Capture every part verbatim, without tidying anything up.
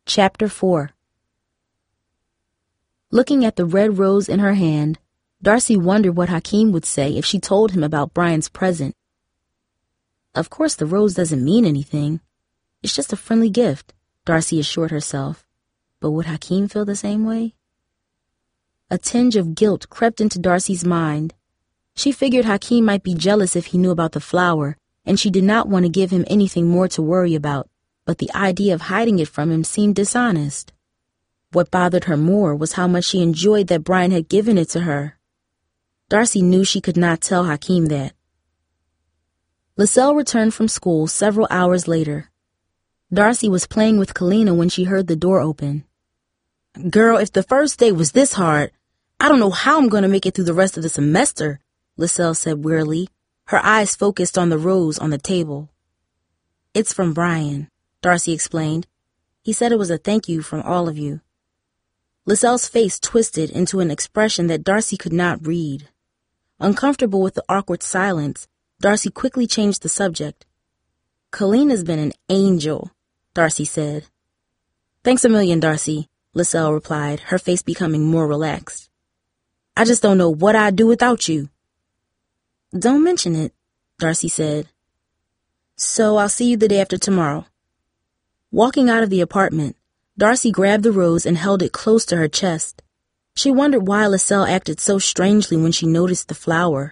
Chapter four. Looking at the red rose in her hand, Darcy wondered what Hakeem would say if she told him about Brian's present. Of course the rose doesn't mean anything. It's just a friendly gift, Darcy assured herself. But would Hakeem feel the same way? A tinge of guilt crept into Darcy's mind. She figured Hakeem might be jealous if he knew about the flower, and she did not want to give him anything more to worry about, but the idea of hiding it from him seemed dishonest. What bothered her more was how much she enjoyed that Brian had given it to her. Darcy knew she could not tell Hakeem that. LaSalle returned from school several hours later. Darcy was playing with Kalina when she heard the door open. "Girl, if the first day was this hard, I don't know how I'm going to make it through the rest of the semester," LaSalle said wearily, her eyes focused on the rose on the table. "It's from Brian," Darcy explained. "He said it was a thank you from all of you." LaSalle's face twisted into an expression that Darcy could not read. Uncomfortable with the awkward silence, Darcy quickly changed the subject. "Kalina's been an angel," Darcy said. "Thanks a million, Darcy," LaSalle replied, her face becoming more relaxed. "I just don't know what I'd do without you." "Don't mention it," Darcy said. "So I'll see you the day after tomorrow." Walking out of the apartment, Darcy grabbed the rose and held it close to her chest. She wondered why LaSalle acted so strangely when she noticed the flower.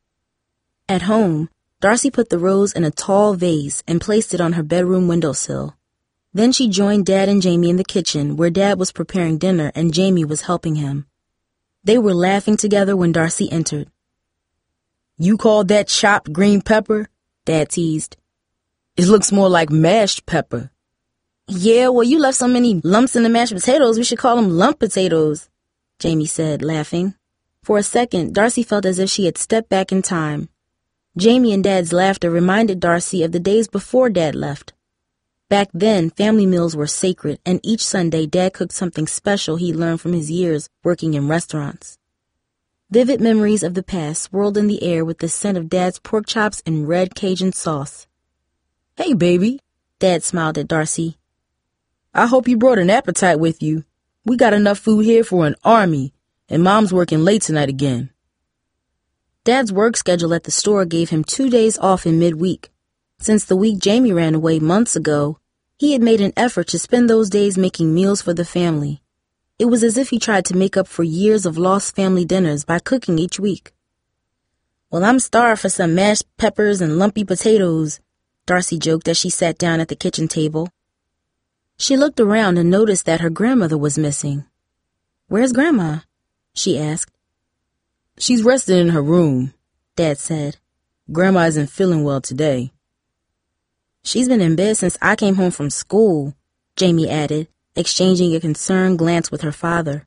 At home, Darcy put the rose in a tall vase and placed it on her bedroom windowsill. Then she joined Dad and Jamie in the kitchen, where Dad was preparing dinner and Jamie was helping him. They were laughing together when Darcy entered. "You called that chopped green pepper?" Dad teased. "It looks more like mashed pepper." "Yeah, well, you left so many lumps in the mashed potatoes, we should call them lump potatoes," Jamie said, laughing. For a second, Darcy felt as if she had stepped back in time. Jamie and Dad's laughter reminded Darcy of the days before Dad left. Back then, family meals were sacred, and each Sunday Dad cooked something special he learned from his years working in restaurants. Vivid memories of the past swirled in the air with the scent of Dad's pork chops and red Cajun sauce. "Hey, baby," Dad smiled at Darcy. "I hope you brought an appetite with you. We got enough food here for an army, and Mom's working late tonight again." Dad's work schedule at the store gave him two days off in midweek. Since the week Jamie ran away months ago, he had made an effort to spend those days making meals for the family. It was as if he tried to make up for years of lost family dinners by cooking each week. "Well, I'm starved for some mashed peppers and lumpy potatoes," Darcy joked as she sat down at the kitchen table. She looked around and noticed that her grandmother was missing. "Where's Grandma?" she asked. "She's resting in her room," Dad said. "Grandma isn't feeling well today." "She's been in bed since I came home from school," Jamie added, exchanging a concerned glance with her father.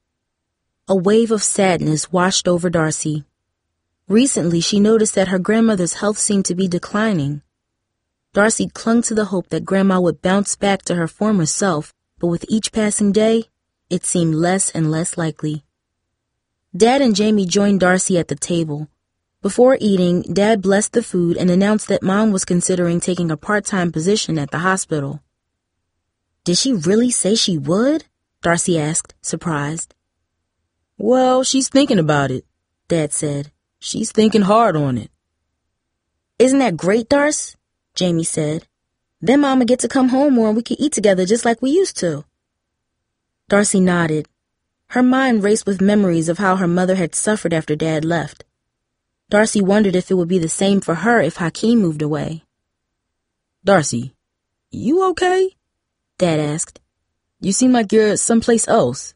A wave of sadness washed over Darcy. Recently, she noticed that her grandmother's health seemed to be declining. Darcy clung to the hope that Grandma would bounce back to her former self, but with each passing day, it seemed less and less likely. Dad and Jamie joined Darcy at the table. Before eating, Dad blessed the food and announced that Mom was considering taking a part-time position at the hospital. "Did she really say she would?" Darcy asked, surprised. "Well, she's thinking about it," Dad said. "She's thinking hard on it." "Isn't that great, Darce?" Jamie said. "Then Mama get to come home more and we can eat together just like we used to." Darcy nodded. Her mind raced with memories of how her mother had suffered after Dad left. Darcy wondered if it would be the same for her if Hakeem moved away. "Darcy, you okay?" Dad asked. "You seem like you're someplace else."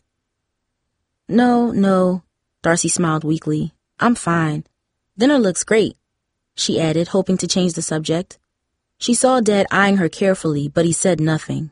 No, no, Darcy smiled weakly. "I'm fine. Dinner looks great," she added, hoping to change the subject. She saw Dad eyeing her carefully, but he said nothing.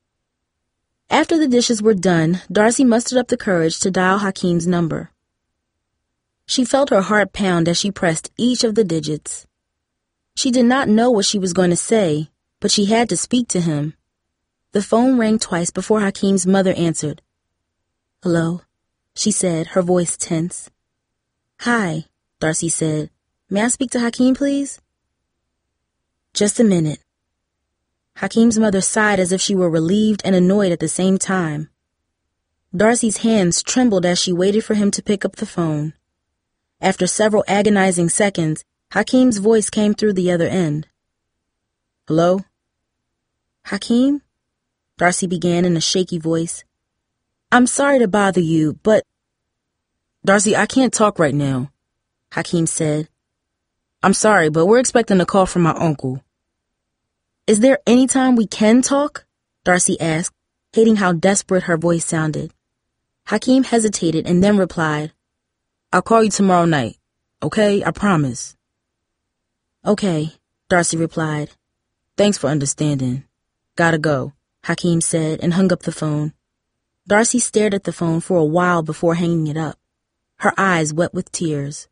After the dishes were done, Darcy mustered up the courage to dial Hakeem's number. She felt her heart pound as she pressed each of the digits. She did not know what she was going to say, but she had to speak to him. The phone rang twice before Hakeem's mother answered. "Hello," she said, her voice tense. "Hi," Darcy said. "May I speak to Hakeem, please?" "Just a minute." Hakeem's mother sighed as if she were relieved and annoyed at the same time. Darcy's hands trembled as she waited for him to pick up the phone. After several agonizing seconds, Hakeem's voice came through the other end. "Hello?" "Hakeem?" Darcy began in a shaky voice. "I'm sorry to bother you, but—" "Darcy, I can't talk right now," Hakeem said. "I'm sorry, but we're expecting a call from my uncle." "Is there any time we can talk?" Darcy asked, hating how desperate her voice sounded. Hakeem hesitated and then replied, "I'll call you tomorrow night, okay? I promise." "Okay," Darcy replied. "Thanks for understanding. Gotta go," Hakeem said and hung up the phone. Darcy stared at the phone for a while before hanging it up, her eyes wet with tears.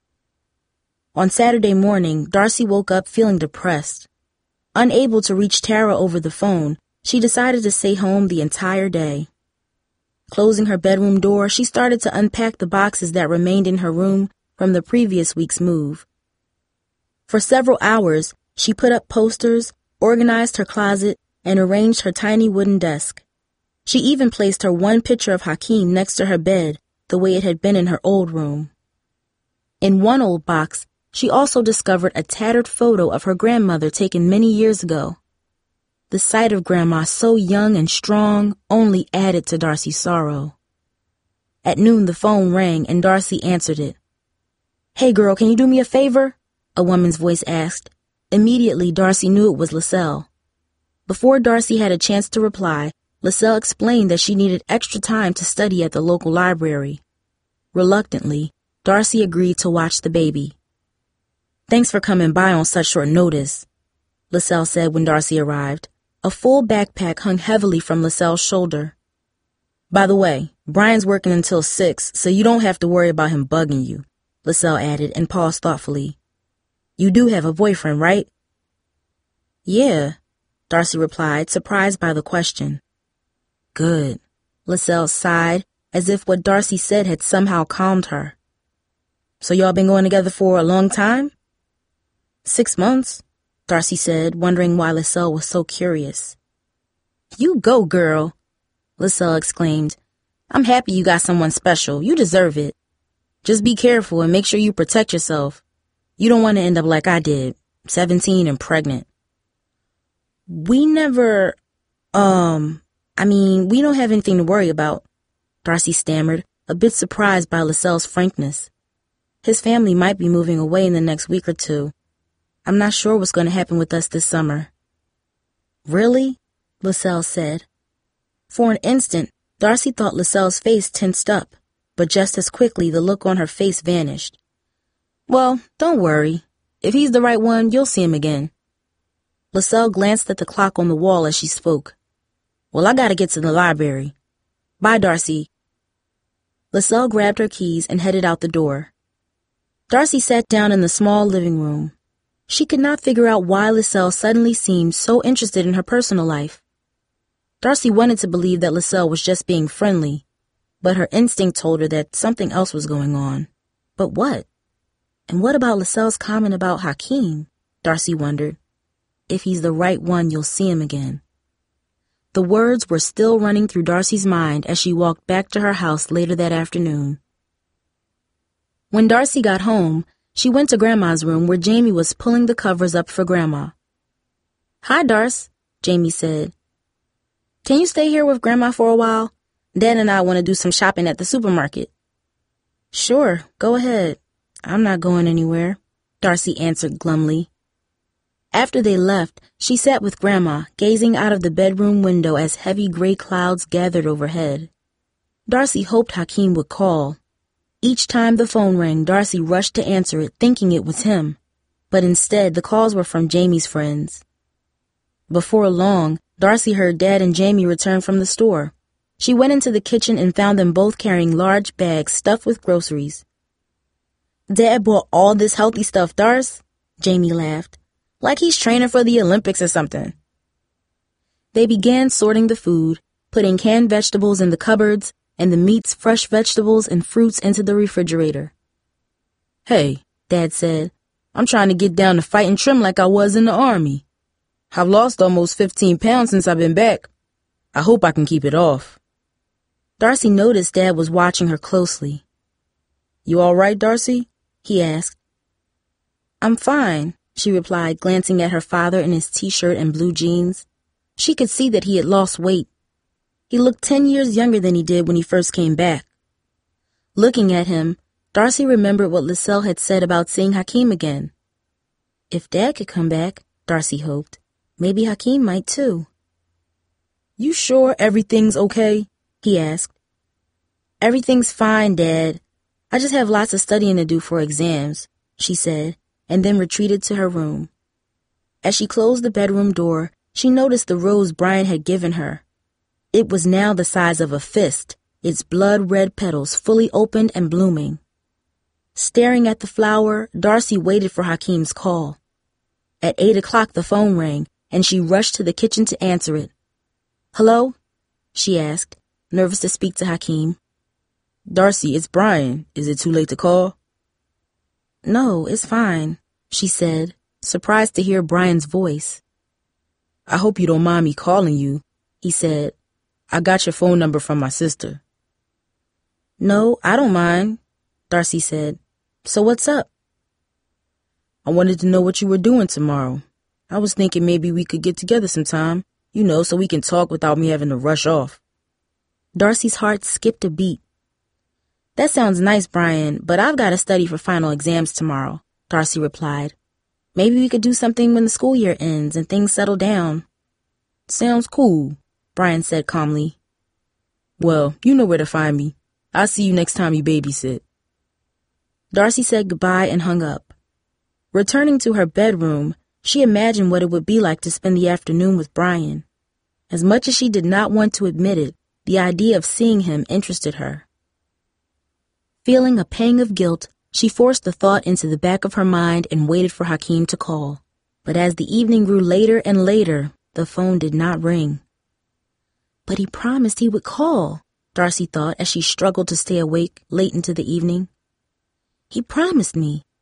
On Saturday morning, Darcy woke up feeling depressed. Unable to reach Tara over the phone, she decided to stay home the entire day. Closing her bedroom door, she started to unpack the boxes that remained in her room from the previous week's move. For several hours, she put up posters, organized her closet, and arranged her tiny wooden desk. She even placed her one picture of Hakeem next to her bed, the way it had been in her old room. In one old box, she also discovered a tattered photo of her grandmother taken many years ago. The sight of Grandma so young and strong only added to Darcy's sorrow. At noon, the phone rang and Darcy answered it. "Hey girl, can you do me a favor?" a woman's voice asked. Immediately, Darcy knew it was LaSalle. Before Darcy had a chance to reply, LaSalle explained that she needed extra time to study at the local library. Reluctantly, Darcy agreed to watch the baby. "Thanks for coming by on such short notice," LaSalle said when Darcy arrived. A full backpack hung heavily from LaSalle's shoulder. "By the way, Brian's working until six, so you don't have to worry about him bugging you," LaSalle added and paused thoughtfully. "You do have a boyfriend, right?" "Yeah," Darcy replied, surprised by the question. "Good," LaSalle sighed, as if what Darcy said had somehow calmed her. "So y'all been going together for a long time?" Six months, Darcy said, wondering why LaSalle was so curious. "You go, girl," LaSalle exclaimed. "I'm happy you got someone special. You deserve it. Just be careful and make sure you protect yourself. You don't want to end up like I did, seventeen and pregnant." "We never, um, I mean, we don't have anything to worry about," Darcy stammered, a bit surprised by LaSalle's frankness. "His family might be moving away in the next week or two. I'm not sure what's going to happen with us this summer." "Really?" LaSalle said. For an instant, Darcy thought LaSalle's face tensed up, but just as quickly the look on her face vanished. "Well, don't worry. If he's the right one, you'll see him again." LaSalle glanced at the clock on the wall as she spoke. "Well, I gotta get to the library. Bye, Darcy." LaSalle grabbed her keys and headed out the door. Darcy sat down in the small living room. She could not figure out why LaSalle suddenly seemed so interested in her personal life. Darcy wanted to believe that LaSalle was just being friendly, but her instinct told her that something else was going on. But what? And what about LaSalle's comment about Hakeem? Darcy wondered. If he's the right one, you'll see him again. The words were still running through Darcy's mind as she walked back to her house later that afternoon. When Darcy got home, she went to Grandma's room where Jamie was pulling the covers up for Grandma. "Hi, Darce," Jamie said. "Can you stay here with Grandma for a while? Dad and I want to do some shopping at the supermarket." "Sure, go ahead. I'm not going anywhere," Darcy answered glumly. After they left, she sat with Grandma, gazing out of the bedroom window as heavy gray clouds gathered overhead. Darcy hoped Hakeem would call. Each time the phone rang, Darcy rushed to answer it, thinking it was him. But instead, the calls were from Jamie's friends. Before long, Darcy heard Dad and Jamie return from the store. She went into the kitchen and found them both carrying large bags stuffed with groceries. "Dad bought all this healthy stuff, Darce," Jamie laughed. "Like he's training for the Olympics or something." They began sorting the food, putting canned vegetables in the cupboards, and the meats, fresh vegetables, and fruits into the refrigerator. "Hey," Dad said, "I'm trying to get down to fighting trim like I was in the Army." I've lost almost fifteen pounds since I've been back. I hope I can keep it off. Darcy noticed Dad was watching her closely. You all right, Darcy? He asked. I'm fine, she replied, glancing at her father in his t-shirt and blue jeans. She could see that he had lost weight. He looked ten years younger than he did when he first came back. Looking at him, Darcy remembered what Liselle had said about seeing Hakeem again. If Dad could come back, Darcy hoped, maybe Hakeem might too. You sure everything's okay? He asked. Everything's fine, Dad. I just have lots of studying to do for exams, she said, and then retreated to her room. As she closed the bedroom door, she noticed the rose Brian had given her. It was now the size of a fist, its blood-red petals fully opened and blooming. Staring at the flower, Darcy waited for Hakeem's call. At eight o'clock the phone rang, and she rushed to the kitchen to answer it. Hello? She asked, nervous to speak to Hakeem. Darcy, it's Brian. Is it too late to call? No, it's fine, she said, surprised to hear Brian's voice. I hope you don't mind me calling you, he said. I got your phone number from my sister. No, I don't mind, Darcy said. So what's up? I wanted to know what you were doing tomorrow. I was thinking maybe we could get together sometime, you know, so we can talk without me having to rush off. Darcy's heart skipped a beat. That sounds nice, Brian, but I've got to study for final exams tomorrow, Darcy replied. Maybe we could do something when the school year ends and things settle down. Sounds cool, Brian said calmly. Well, you know where to find me. I'll see you next time you babysit. Darcy said goodbye and hung up. Returning to her bedroom, she imagined what it would be like to spend the afternoon with Brian. As much as she did not want to admit it, the idea of seeing him interested her. Feeling a pang of guilt, she forced the thought into the back of her mind and waited for Hakeem to call. But as the evening grew later and later, the phone did not ring. But he promised he would call, Darcy thought as she struggled to stay awake late into the evening. He promised me,